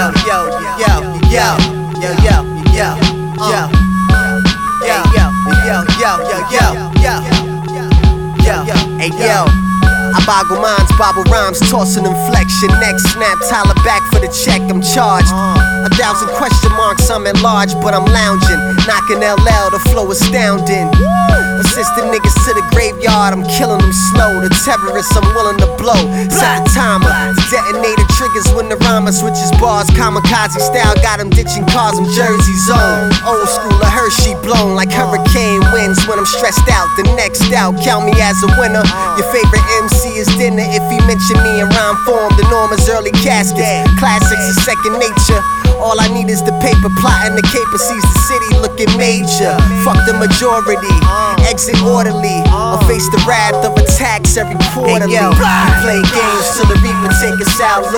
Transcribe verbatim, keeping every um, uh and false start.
yo, yo, yo, yo, yo, yo, yo, yo, yo, yo, yo, yo, yo, yo, yo, yo, hey yo. I boggle minds, bobble rhymes, tossing inflection. Next snap, Tyler back for the check, I'm charged. A thousand question marks, I'm at large, but I'm lounging. Knocking L L, the flow astounding. Assisting niggas to the graveyard, I'm killing them slow. The terrorists I'm willing to blow. Set the timer, detonator triggers when the rhymer switches bars. Kamikaze style, got them ditching cars, I'm Jersey zone. Old school, a Hershey blown like hurricane winds when I'm stressed out. The next out, count me as a winner. Your favorite M C is dinner if he mention me in rhyme form. The norm is early casket, classics is second nature. All I need is the paper, plotting the caper sees the city looking major. Fuck the majority, exit orderly, or face the wrath of attacks every quarterly. We play games till the reaper take us out.